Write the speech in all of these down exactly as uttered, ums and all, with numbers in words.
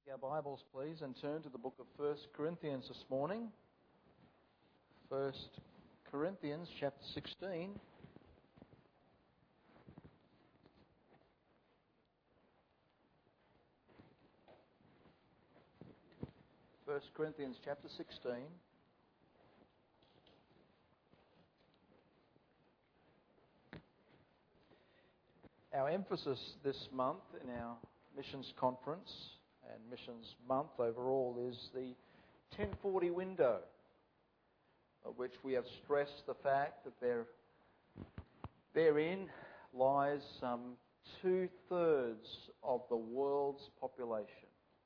Our Bibles, please, and turn to the book of First Corinthians this morning. First Corinthians chapter sixteen. First Corinthians chapter sixteen. Our emphasis this month in our missions conference and missions month overall is the ten forty window, of which we have stressed the fact that there, therein lies some two-thirds of the world's population.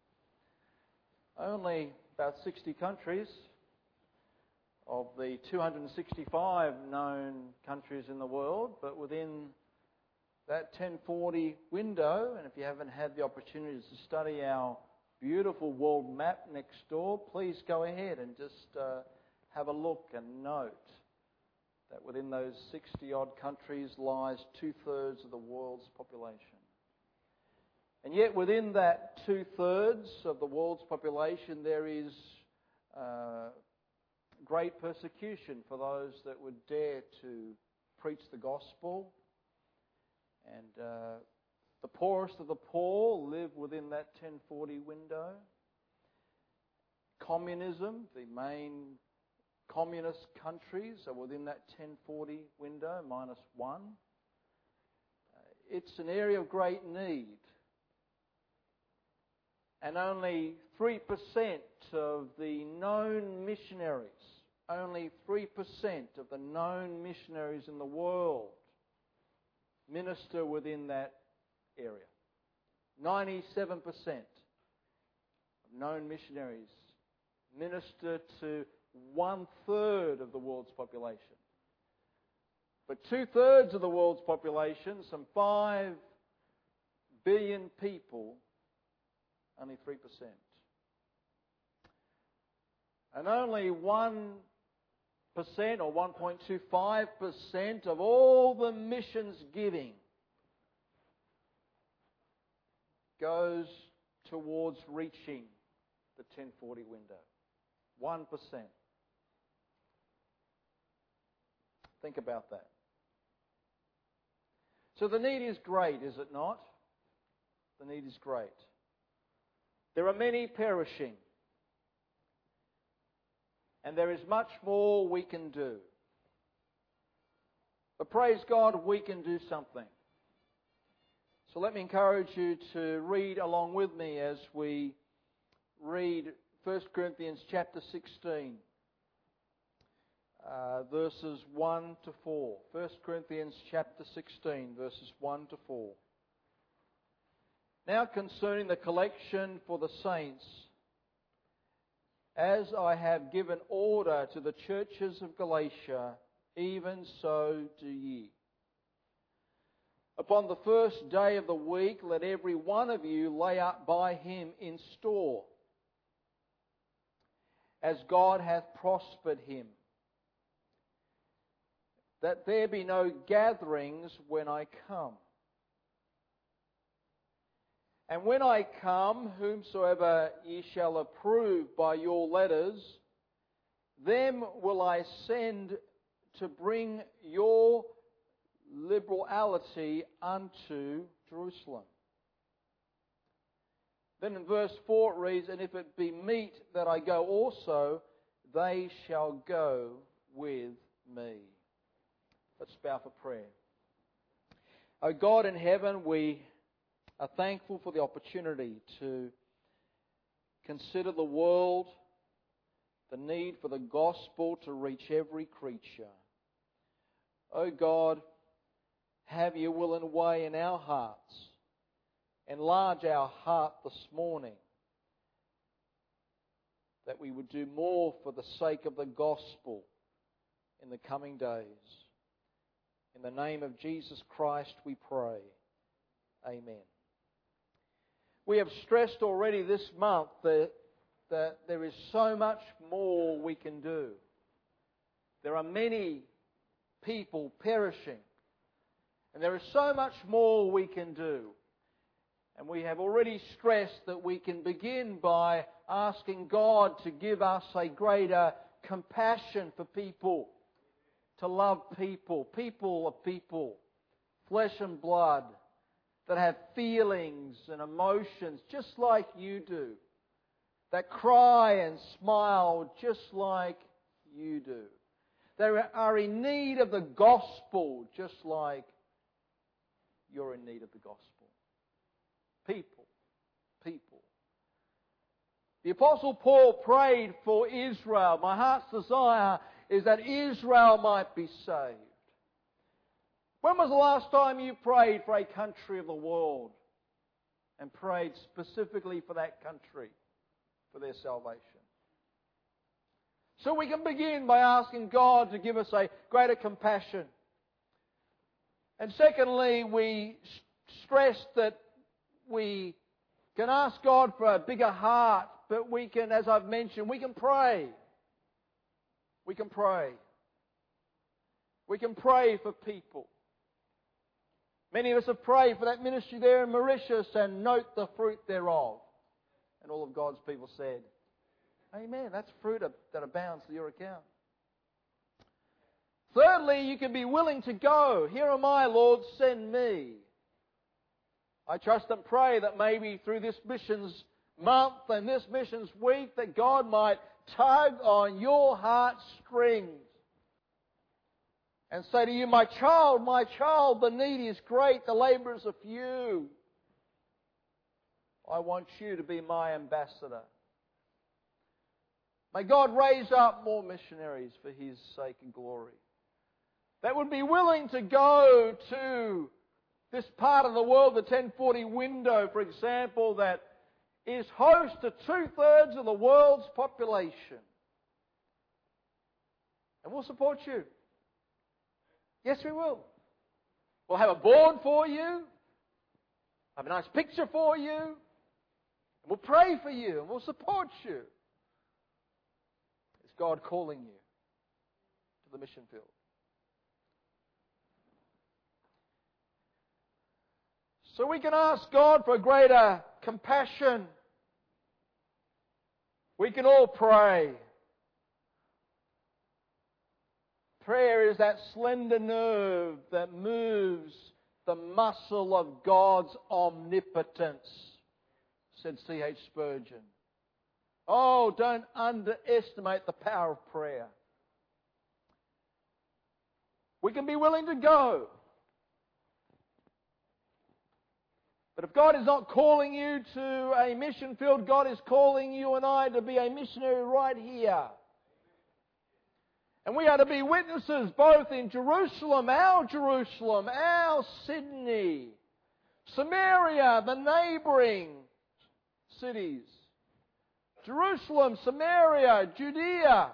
Only about sixty countries of the two hundred sixty-five known countries in the world, but within that ten forty window, and if you haven't had the opportunity to study our beautiful world map next door, please go ahead and just uh, have a look and note that within those sixty-odd countries lies two-thirds of the world's population. And yet within that two-thirds of the world's population there is uh, great persecution for those that would dare to preach the gospel. And uh, the poorest of the poor live within that ten forty window. Communism, the main communist countries are within that ten forty window, minus one. Uh, it's an area of great need. And only three percent of the known missionaries, only three percent of the known missionaries in the world minister within that area. ninety-seven percent of known missionaries minister to one-third of the world's population. But two-thirds of the world's population, some five billion people, only three percent. And only one percent or one point two five percent of all the missions giving goes towards reaching the ten forty window. one percent. Think about that. So the need is great, is it not? The need is great. There are many perishing. And there is much more we can do. But praise God, we can do something. So let me encourage you to read along with me as we read First Corinthians chapter sixteen, uh, verses one to four. First Corinthians chapter sixteen, verses one to four. Now concerning the collection for the saints, as I have given order to the churches of Galatia, even so do ye. Upon the first day of the week, let every one of you lay up by him in store, as God hath prospered him, that there be no gatherings when I come. And when I come, whomsoever ye shall approve by your letters, them will I send to bring your liberality unto Jerusalem. Then in verse four it reads, and if it be meet that I go also, they shall go with me. Let's bow for prayer. O God in heaven, we are thankful for the opportunity to consider the world, the need for the gospel to reach every creature. O God, have your will and way in our hearts. Enlarge our heart this morning, that we would do more for the sake of the gospel in the coming days. In the name of Jesus Christ we pray. Amen. We have stressed already this month that, that there is so much more we can do. There are many people perishing. And there is so much more we can do. And we have already stressed that we can begin by asking God to give us a greater compassion for people, to love people, people of people, flesh and blood, that have feelings and emotions just like you do, that cry and smile just like you do. They are in need of the gospel just like you're in need of the gospel. People. People. The Apostle Paul prayed for Israel. My heart's desire is that Israel might be saved. When was the last time you prayed for a country of the world and prayed specifically for that country, for their salvation? So we can begin by asking God to give us a greater compassion. And secondly, we stressed that we can ask God for a bigger heart, but we can, as I've mentioned, we can pray. We can pray. We can pray for people. Many of us have prayed for that ministry there in Mauritius and note the fruit thereof. And all of God's people said, Amen. That's fruit that abounds to your account. Thirdly, you can be willing to go. Here am I, Lord, send me. I trust and pray that maybe through this missions month and this missions week that God might tug on your heartstrings and say to you, my child, my child, the need is great, the labourers are few. I want you to be my ambassador. May God raise up more missionaries for His sake and glory, that would be willing to go to this part of the world, the ten forty window, for example, that is host to two-thirds of the world's population. And we'll support you. Yes, we will. We'll have a board for you, have a nice picture for you, and we'll pray for you, and we'll support you. It's God calling you to the mission field. So we can ask God for a greater compassion. We can all pray. Prayer is that slender nerve that moves the muscle of God's omnipotence, said C H Spurgeon. Oh, don't underestimate the power of prayer. We can be willing to go. But if God is not calling you to a mission field, God is calling you and I to be a missionary right here. And we are to be witnesses both in Jerusalem, our Jerusalem, our Sydney, Samaria, the neighbouring cities, Jerusalem, Samaria, Judea,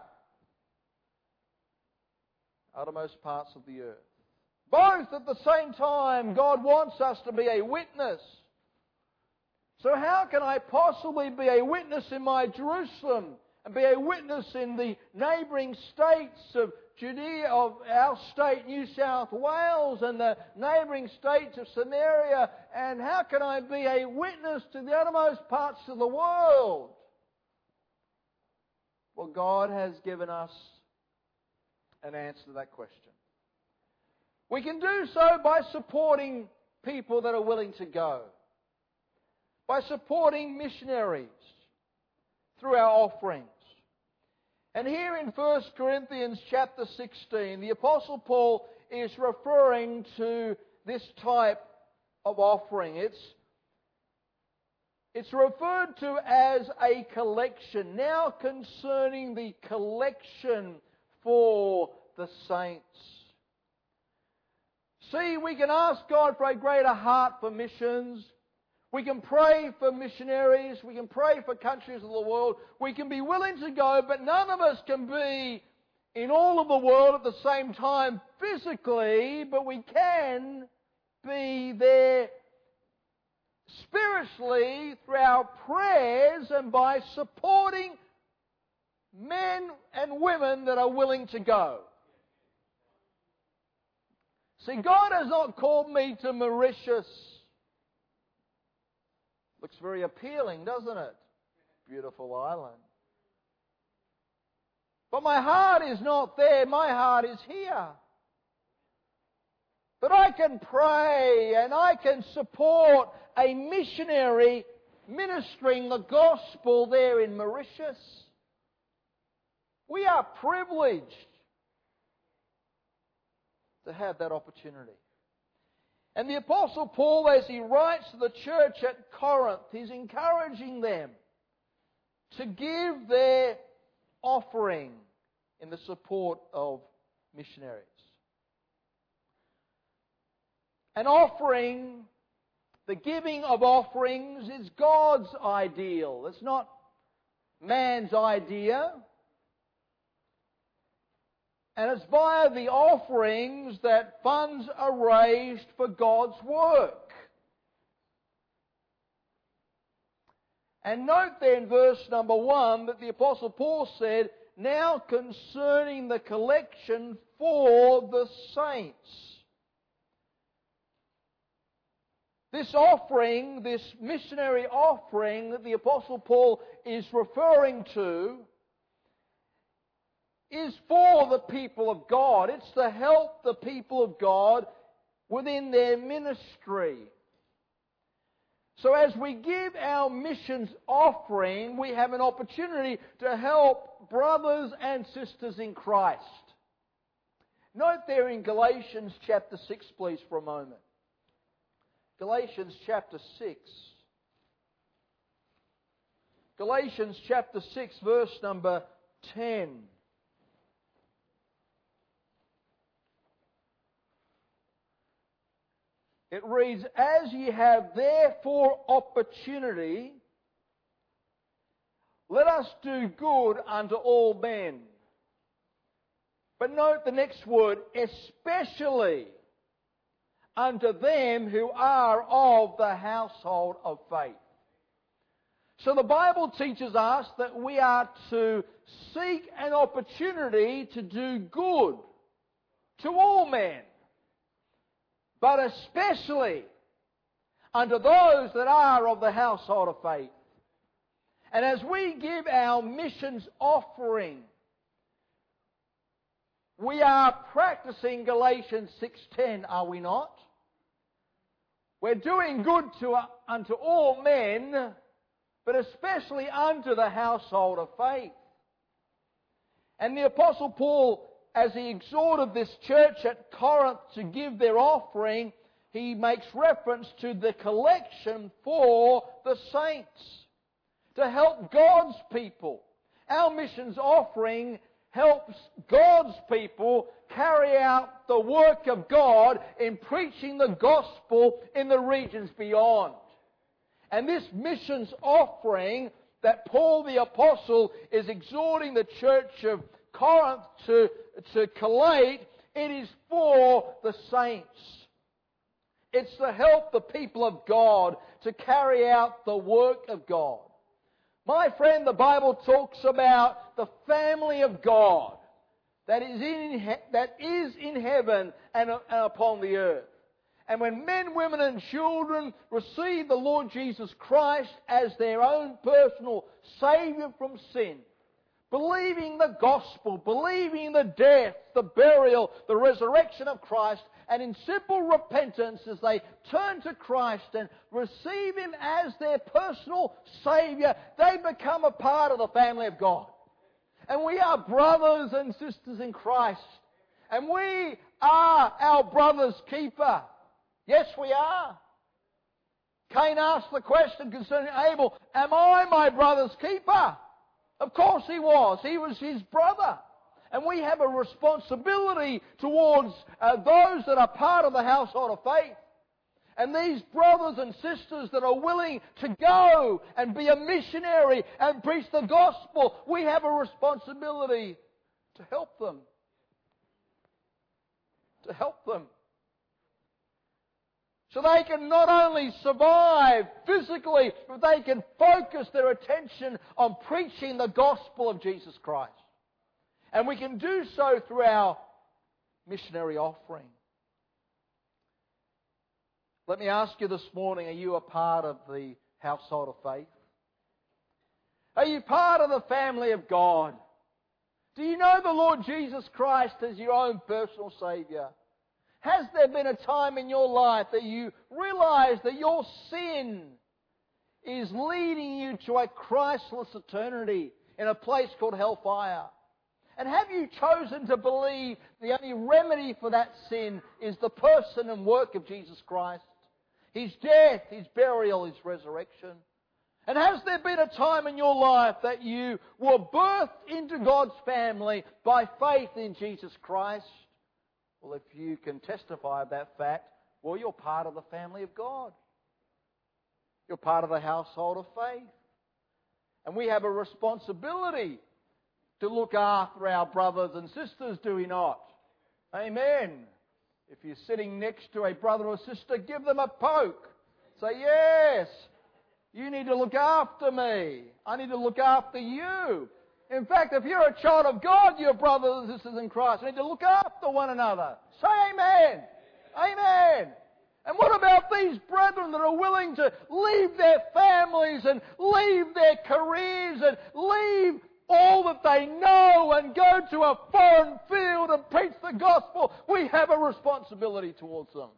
outermost parts of the earth. Both at the same time, God wants us to be a witness. So how can I possibly be a witness in my Jerusalem and be a witness in the neighbouring states of Judea, of our state, New South Wales, and the neighbouring states of Samaria? And how can I be a witness to the uttermost parts of the world? Well, God has given us an answer to that question. We can do so by supporting people that are willing to go, by supporting missionaries through our offerings. And here in First Corinthians chapter sixteen, the Apostle Paul is referring to this type of offering. It's, it's referred to as a collection. Now concerning the collection for the saints. See, we can ask God for a greater heart for missions. We can pray for missionaries. We can pray for countries of the world. We can be willing to go, but none of us can be in all of the world at the same time physically, but we can be there spiritually through our prayers and by supporting men and women that are willing to go. See, God has not called me to Mauritius Looks very appealing, doesn't it? Beautiful island. But my heart is not there. My heart is here. But I can pray and I can support a missionary ministering the gospel there in Mauritius. We are privileged to have that opportunity. And the Apostle Paul, as he writes to the church at Corinth, he's encouraging them to give their offering in the support of missionaries. An offering, the giving of offerings, is God's ideal. It's not man's idea. And it's via the offerings that funds are raised for God's work. And note there in verse number one that the Apostle Paul said, now concerning the collection for the saints. This offering, this missionary offering that the Apostle Paul is referring to, is for the people of God. It's to help the people of God within their ministry. So as we give our missions offering, we have an opportunity to help brothers and sisters in Christ. Note there in Galatians chapter six, please, for a moment. Galatians chapter six. Galatians chapter six, verse number ten. It reads, as ye have therefore opportunity, let us do good unto all men. But note the next word, especially unto them who are of the household of faith. So the Bible teaches us that we are to seek an opportunity to do good to all men, but especially unto those that are of the household of faith. And as we give our missions offering, we are practicing Galatians six ten, are we not? We're doing good to, unto all men, but especially unto the household of faith. And the Apostle Paul, as he exhorted this church at Corinth to give their offering, he makes reference to the collection for the saints, to help God's people. Our missions offering helps God's people carry out the work of God in preaching the gospel in the regions beyond. And this missions offering that Paul the Apostle is exhorting the church of Corinth to, to collate, it is for the saints. It's to help the people of God to carry out the work of God. My friend, the Bible talks about the family of God that is in, that is in heaven and, and upon the earth. And when men, women and children receive the Lord Jesus Christ as their own personal Saviour from sin, believing the gospel, believing the death, the burial, the resurrection of Christ, and in simple repentance as they turn to Christ and receive Him as their personal Saviour, they become a part of the family of God. And we are brothers and sisters in Christ. And we are our brother's keeper. Yes, we are. Cain asked the question concerning Abel, am I my brother's keeper? Of course he was. He was his brother. And we have a responsibility towards uh, those that are part of the household of faith. And these brothers and sisters that are willing to go and be a missionary and preach the gospel, we have a responsibility to help them. To help them. So they can not only survive physically, but they can focus their attention on preaching the gospel of Jesus Christ. And we can do so through our missionary offering. Let me ask you this morning, are you a part of the household of faith? Are you part of the family of God? Do you know the Lord Jesus Christ as your own personal Saviour? Has there been a time in your life that you realise that your sin is leading you to a Christless eternity in a place called hellfire? And have you chosen to believe the only remedy for that sin is the person and work of Jesus Christ? His death, His burial, His resurrection. And has there been a time in your life that you were birthed into God's family by faith in Jesus Christ? Well, if you can testify of that fact, well, you're part of the family of God. You're part of the household of faith. And we have a responsibility to look after our brothers and sisters, do we not? Amen. If you're sitting next to a brother or sister, give them a poke. Say, yes, you need to look after me. I need to look after you. In fact, if you're a child of God, you're brothers and sisters in Christ. You need to look after one another. Say amen. Amen. And what about these brethren that are willing to leave their families and leave their careers and leave all that they know and go to a foreign field and preach the gospel? We have a responsibility towards them.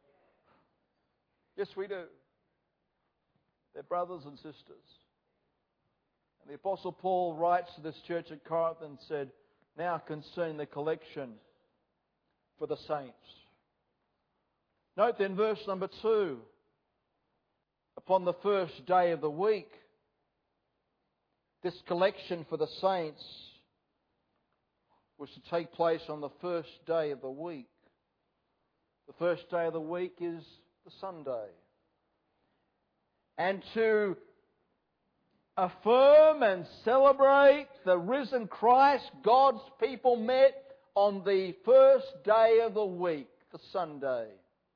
Yes, we do. They're brothers and sisters. And the Apostle Paul writes to this church at Corinth and said, now concerning the collection for the saints. Note then verse number two. Upon the first day of the week, this collection for the saints was to take place on the first day of the week. The first day of the week is the Sunday. And to affirm and celebrate the risen Christ, God's people met on the first day of the week, the Sunday.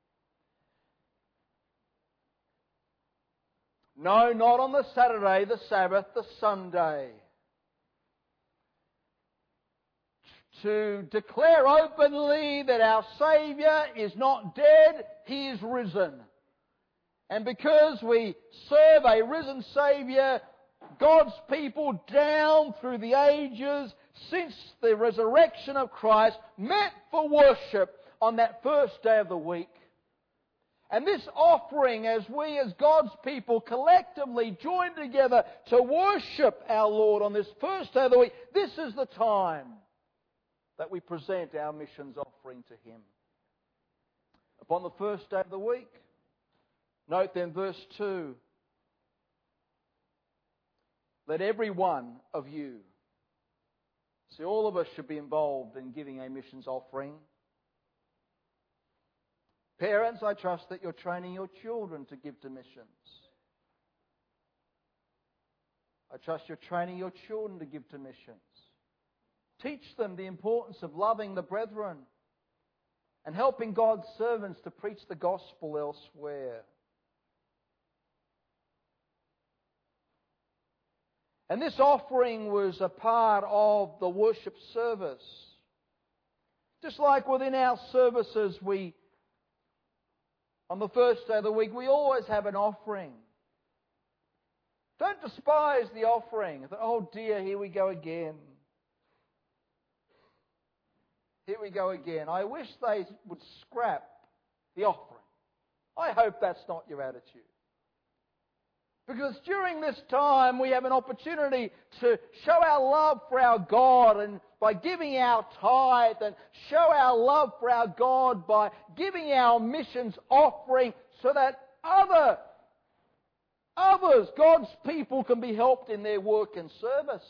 No, not on the Saturday, the Sabbath, the Sunday. To declare openly that our Saviour is not dead, He is risen. And because we serve a risen Saviour, God's people down through the ages, since the resurrection of Christ, met for worship on that first day of the week. And this offering, as we as God's people collectively join together to worship our Lord on this first day of the week, this is the time that we present our missions offering to Him. Upon the first day of the week, note then verse two, let every one of you, see, all of us should be involved in giving a missions offering. Parents, I trust that you're training your children to give to missions. I trust you're training your children to give to missions. Teach them the importance of loving the brethren and helping God's servants to preach the gospel elsewhere. And this offering was a part of the worship service. Just like within our services, we on the first day of the week, we always have an offering. Don't despise the offering. Oh dear, here we go again. Here we go again. I wish they would scrap the offering. I hope that's not your attitude. Because during this time we have an opportunity to show our love for our God, and by giving our tithe, and show our love for our God by giving our missions offering, so that other, others, God's people, can be helped in their work and service.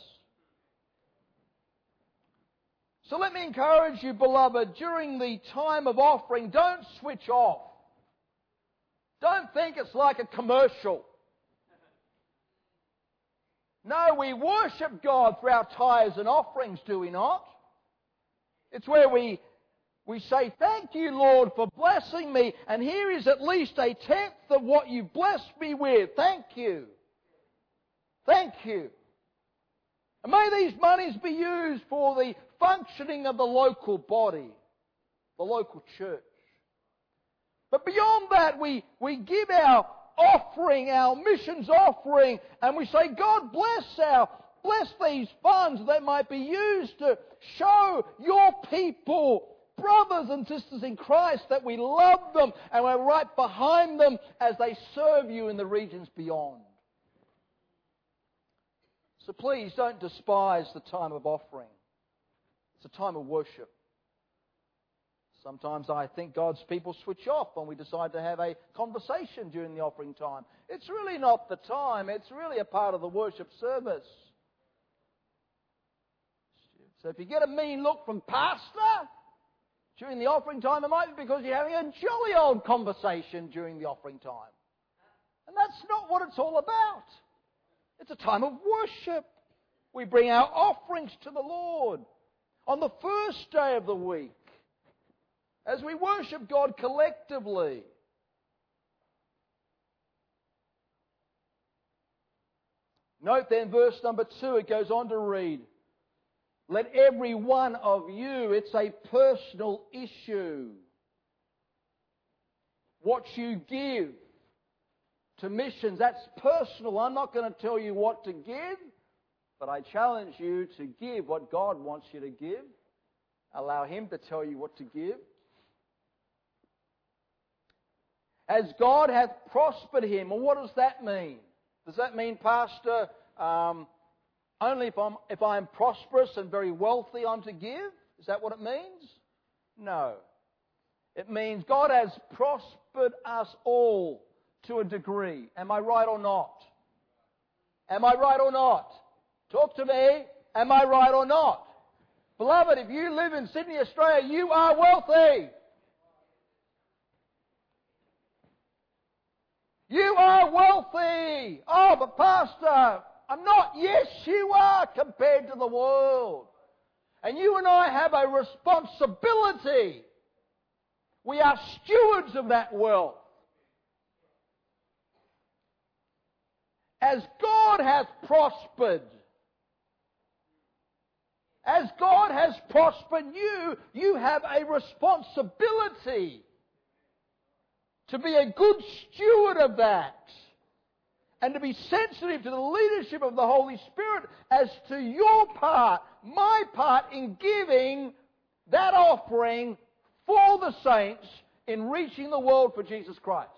So let me encourage you, beloved, during the time of offering, don't switch off. Don't think it's like a commercial. No, we worship God through our tithes and offerings, do we not? It's where we, we say, thank you, Lord, for blessing me, and here is at least a tenth of what you blessed me with. Thank you. Thank you. And may these monies be used for the functioning of the local body, the local church. But beyond that, we, we give our offering, our missions offering, and we say, God bless our, bless these funds that might be used to show your people, brothers and sisters in Christ, that we love them and we're right behind them as they serve you in the regions beyond. So please don't despise the time of offering. It's a time of worship. Sometimes I think God's people switch off when we decide to have a conversation during the offering time. It's really not the time. It's really a part of the worship service. So if you get a mean look from pastor during the offering time, it might be because you're having a jolly old conversation during the offering time. And that's not what it's all about. It's a time of worship. We bring our offerings to the Lord on the first day of the week as we worship God collectively. Note then verse number two, it goes on to read, let every one of you, it's a personal issue, what you give to missions, that's personal. I'm not going to tell you what to give, but I challenge you to give what God wants you to give. Allow Him to tell you what to give. As God hath prospered him. Well, what does that mean? Does that mean, Pastor, um, only if I'm, if I'm prosperous and very wealthy I'm to give? Is that what it means? No. It means God has prospered us all to a degree. Am I right or not? Am I right or not? Talk to me. Am I right or not? Beloved, if you live in Sydney, Australia, you are wealthy. You are wealthy. Oh, but Pastor, I'm not. Yes, you are compared to the world. And you and I have a responsibility. We are stewards of that wealth. As God hath prospered, as God has prospered you, you have a responsibility to be a good steward of that and to be sensitive to the leadership of the Holy Spirit as to your part, my part in giving that offering for the saints in reaching the world for Jesus Christ.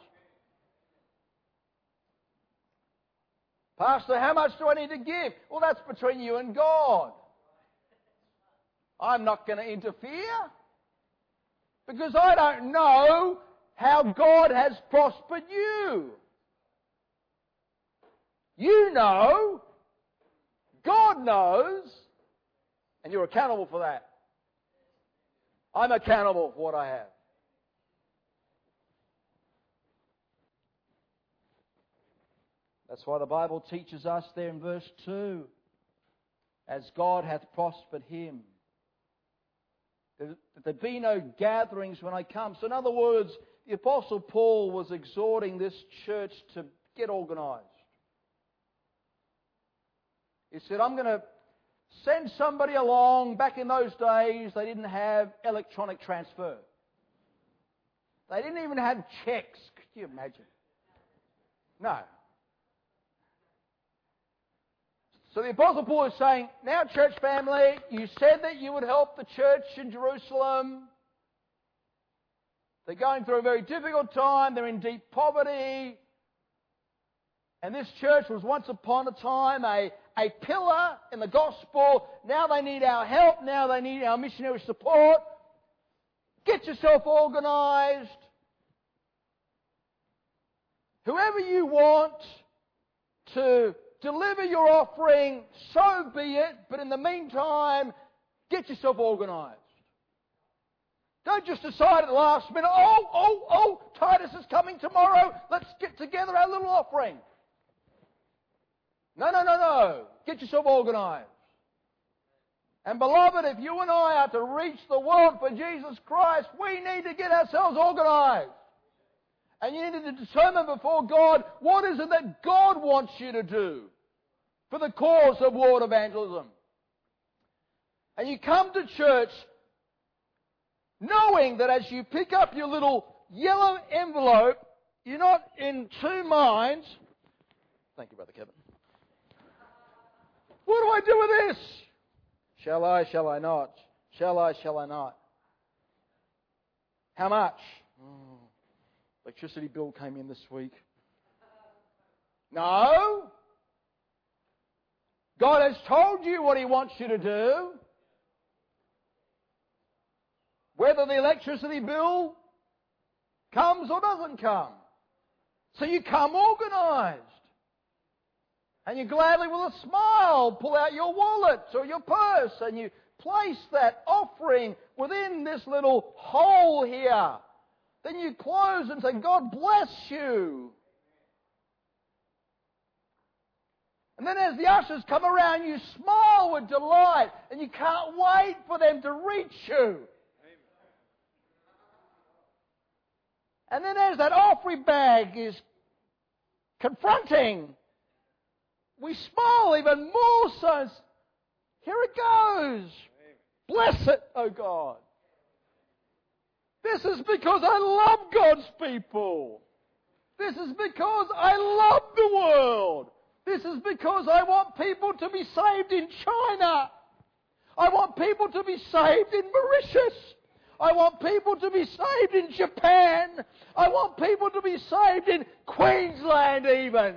Pastor, how much do I need to give? Well, that's between you and God. I'm not going to interfere because I don't know how God has prospered you. You know, God knows, and you're accountable for that. I'm accountable for what I have. That's why the Bible teaches us there in verse two, as God hath prospered him, that there be no gatherings when I come. So in other words, the Apostle Paul was exhorting this church to get organised. He said, I'm going to send somebody along. Back in those days, they didn't have electronic transfer. They didn't even have checks. Could you imagine? No. So the Apostle Paul is saying, now church family, you said that you would help the church in Jerusalem. They're going through a very difficult time. They're in deep poverty. And this church was once upon a time a, a pillar in the gospel. Now they need our help. Now they need our missionary support. Get yourself organised. Whoever you want to deliver your offering, so be it. But in the meantime, get yourself organised. Don't just decide at the last minute, oh, oh, oh, Titus is coming tomorrow. Let's get together our little offering. No, no, no, no. Get yourself organised. And beloved, if you and I are to reach the world for Jesus Christ, we need to get ourselves organised. And you need to determine before God, what is it that God wants you to do for the cause of world evangelism? And you come to church knowing that as you pick up your little yellow envelope you're not in two minds. Thank you, Brother Kevin. What do I do with this? Shall I, shall I not? Shall I, shall I not? How much? Oh, electricity bill came in this week. No. God has told you what He wants you to do. Whether the electricity bill comes or doesn't come. So you come organised. And you gladly, with a smile, pull out your wallet or your purse and you place that offering within this little hole here. Then you close and say, God bless you. And then as the ushers come around, you smile with delight and you can't wait for them to reach you. And then as that offering bag is confronting, we smile even more so. Here it goes. Bless it, oh God. This is because I love God's people. This is because I love the world. This is because I want people to be saved in China. I want people to be saved in Mauritius. I want people to be saved in Japan. I want people to be saved in Queensland even.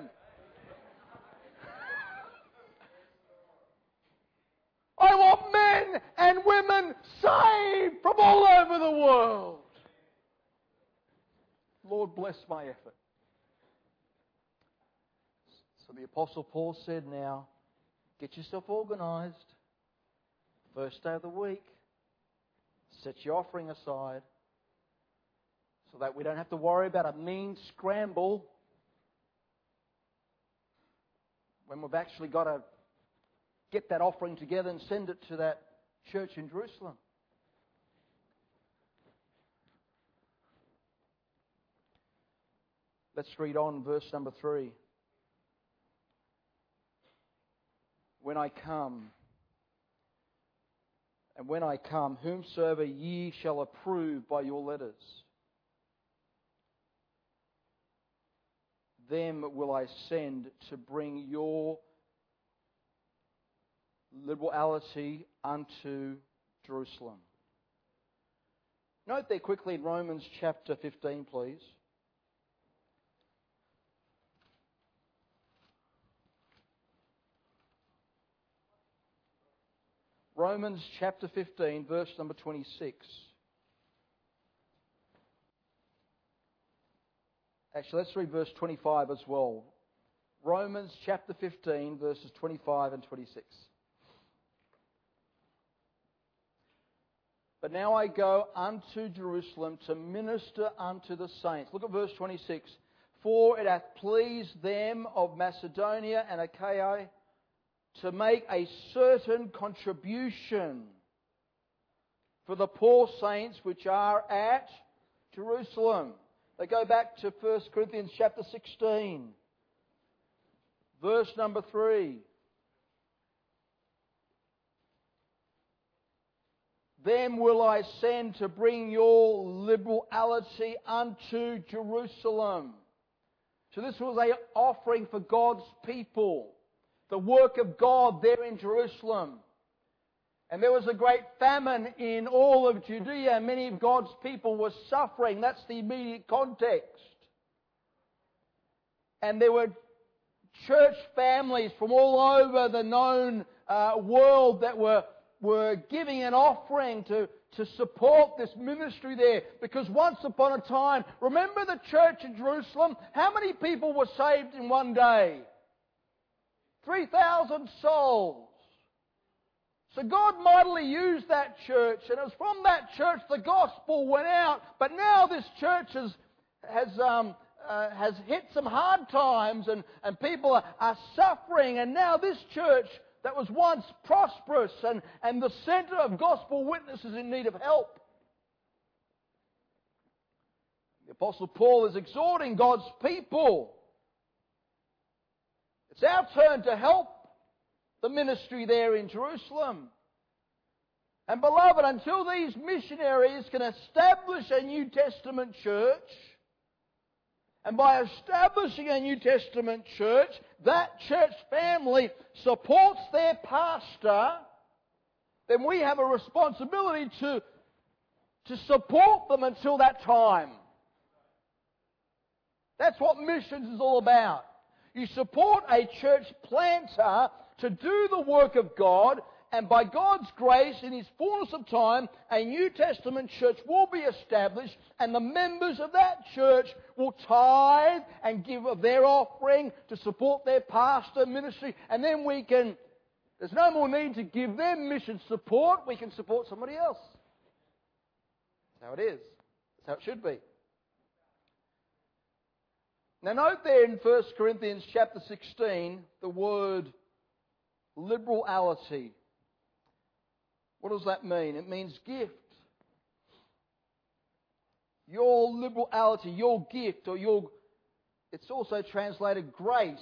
I want men and women saved from all over the world. Lord, bless my effort. So the Apostle Paul said now, get yourself organised. First day of the week, set your offering aside so that we don't have to worry about a mean scramble when we've actually got to get that offering together and send it to that church in Jerusalem. Let's read on verse number three. When I come, and when I come, whomsoever ye shall approve by your letters, them will I send to bring your liberality unto Jerusalem. Note there quickly in Romans chapter fifteen, please. Romans chapter fifteen, verse number twenty-six. Actually, let's read verse twenty-five as well. Romans chapter fifteen, verses twenty-five and twenty-six. But now I go unto Jerusalem to minister unto the saints. Look at verse twenty-six. For it hath pleased them of Macedonia and Achaia to make a certain contribution for the poor saints which are at Jerusalem. They go back to First Corinthians chapter sixteen, verse number three. Them will I send to bring your liberality unto Jerusalem. So this was an offering for God's people. The work of God there in Jerusalem. And there was a great famine in all of Judea. Many of God's people were suffering. That's the immediate context. And there were church families from all over the known uh, world that were, were giving an offering to, to support this ministry there. Because once upon a time, remember the church in Jerusalem? How many people were saved in one day? three thousand souls. So God mightily used that church, and it was from that church the gospel went out. But now this church has has um, uh, has hit some hard times, and, and people are, are suffering. And now this church that was once prosperous and, and the centre of gospel witness is in need of help. The Apostle Paul is exhorting God's people. It's our turn to help the ministry there in Jerusalem. And beloved, until these missionaries can establish a New Testament church And by establishing a New Testament church, that church family supports their pastor, then we have a responsibility to, to support them until that time. That's what missions is all about. You support a church planter to do the work of God, and by God's grace, in His fullness of time, a New Testament church will be established, and the members of that church will tithe and give of their offering to support their pastor ministry, and then we can, there's no more need to give them mission support, we can support somebody else. That's how it is. That's how it should be. Now note there in First Corinthians chapter sixteen, the word liberality. What does that mean? It means gift. Your liberality, your gift, or your, it's also translated grace.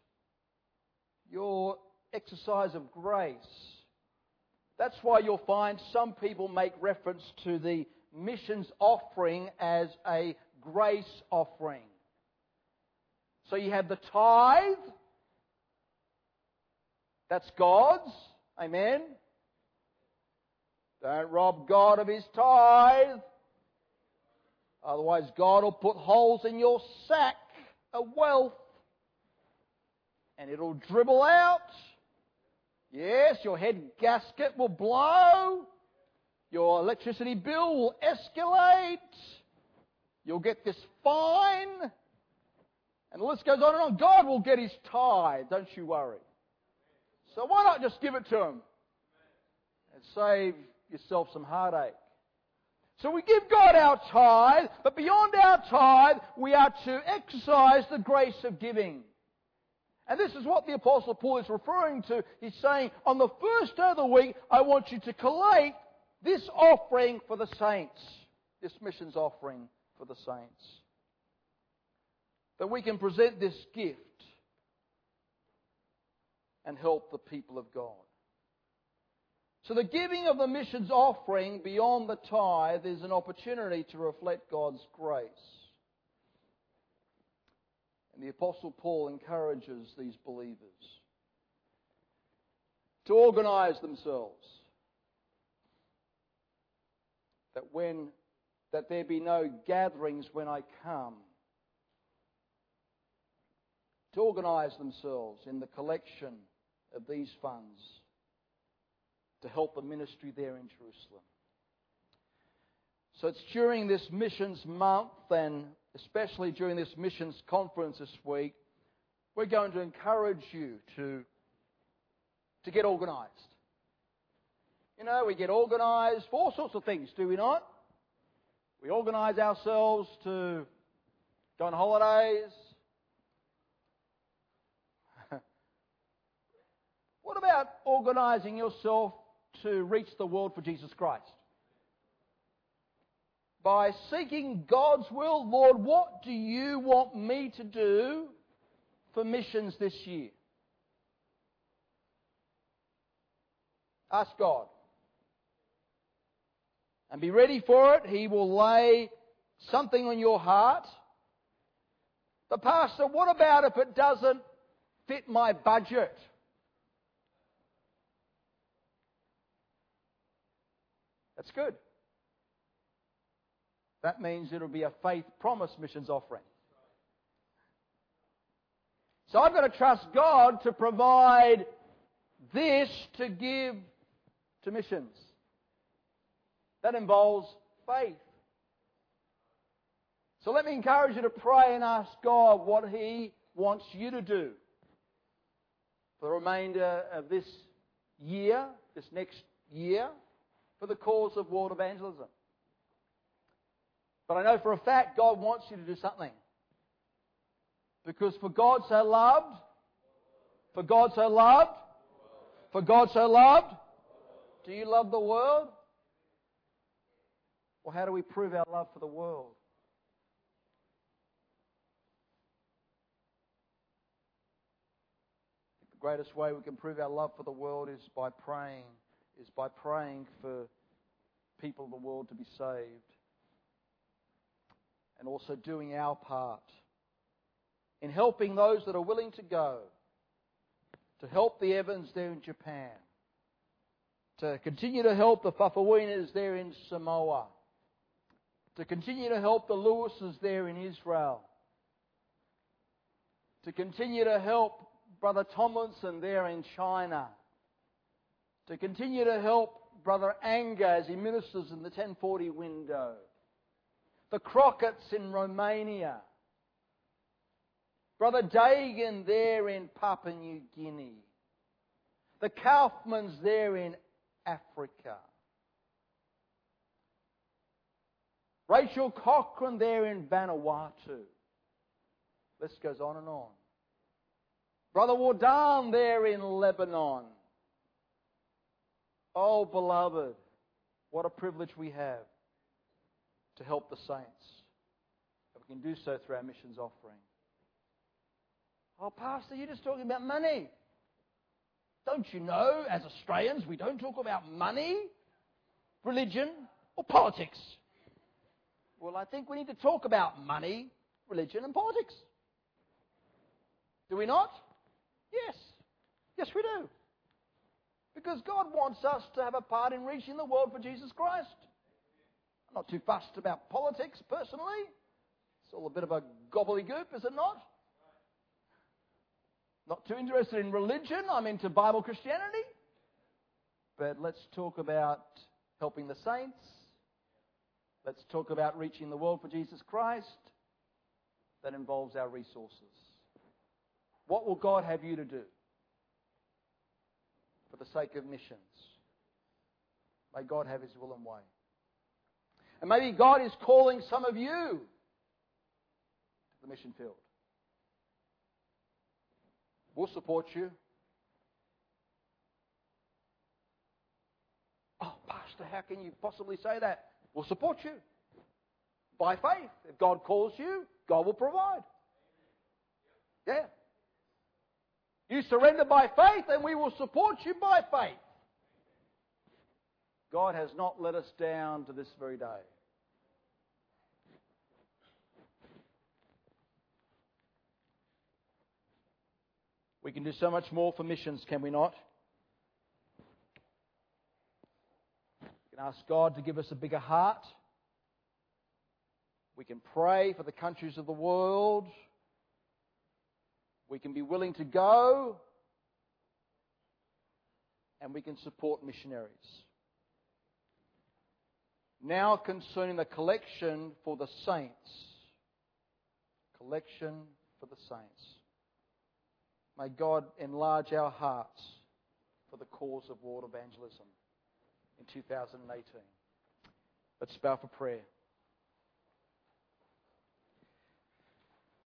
Your exercise of grace. That's why you'll find some people make reference to the missions offering as a grace offering. So you have the tithe. That's God's. Amen. Don't rob God of His tithe. Otherwise God will put holes in your sack of wealth. And it'll dribble out. Yes, your head gasket will blow. Your electricity bill will escalate. You'll get this fine. And the list goes on and on. God will get His tithe, don't you worry. So why not just give it to Him and save yourself some heartache? So we give God our tithe, but beyond our tithe, we are to exercise the grace of giving. And this is what the Apostle Paul is referring to. He's saying, on the first day of the week, I want you to collate this offering for the saints. This missions offering for the saints. That we can present this gift and help the people of God. So the giving of the missions offering beyond the tithe is an opportunity to reflect God's grace. And the Apostle Paul encourages these believers to organise themselves. That when that there be no gatherings when I come. To organise themselves in the collection of these funds to help the ministry there in Jerusalem. So it's during this missions month, and especially during this missions conference this week, we're going to encourage you to, to get organised. You know, we get organised for all sorts of things, do we not? We organise ourselves to go on holidays. What about organising yourself to reach the world for Jesus Christ? By seeking God's will, Lord, what do you want me to do for missions this year? Ask God. And be ready for it. He will lay something on your heart. But Pastor, what about if it doesn't fit my budget? That's good. That means it'll be a faith promise missions offering. So I've got to trust God to provide this to give to missions. That involves faith. So let me encourage you to pray and ask God what He wants you to do for the remainder of this year, this next year, for the cause of world evangelism. But I know for a fact God wants you to do something. Because for God so loved, for God so loved, for God so loved, do you love the world? Well, how do we prove our love for the world? The greatest way we can prove our love for the world is by praying. is by praying for people of the world to be saved. And also doing our part in helping those that are willing to go, to help the Evans there in Japan, to continue to help the Fafawinas there in Samoa, to continue to help the Lewises there in Israel, to continue to help Brother Tomlinson there in China, to continue to help Brother Anger as he ministers in the ten forty window, the Crockett's in Romania, Brother Dagan there in Papua New Guinea, the Kaufmans there in Africa, Rachel Cochran there in Vanuatu. List goes on and on. Brother Wardan there in Lebanon. Oh, beloved, what a privilege we have to help the saints. And we can do so through our missions offering. Oh, Pastor, you're just talking about money. Don't you know, as Australians, we don't talk about money, religion, or politics. Well, I think we need to talk about money, religion, and politics. Do we not? Yes. Yes, we do. Because God wants us to have a part in reaching the world for Jesus Christ. I'm not too fussed about politics, personally. It's all a bit of a gobbledygook, is it not? Not too interested in religion. I'm into Bible Christianity. But let's talk about helping the saints. Let's talk about reaching the world for Jesus Christ. That involves our resources. What will God have you to do for the sake of missions? May God have His will and way. And maybe God is calling some of you to the mission field. We'll support you. Oh, Pastor, how can you possibly say that? We'll support you. By faith. If God calls you, God will provide. Yeah. You surrender by faith and we will support you by faith. God has not let us down to this very day. We can do so much more for missions, can we not? We can ask God to give us a bigger heart. We can pray for the countries of the world. We can be willing to go. And we can support missionaries. Now concerning the collection for the saints. Collection for the saints. May God enlarge our hearts for the cause of world evangelism in two thousand eighteen. Let's bow for prayer.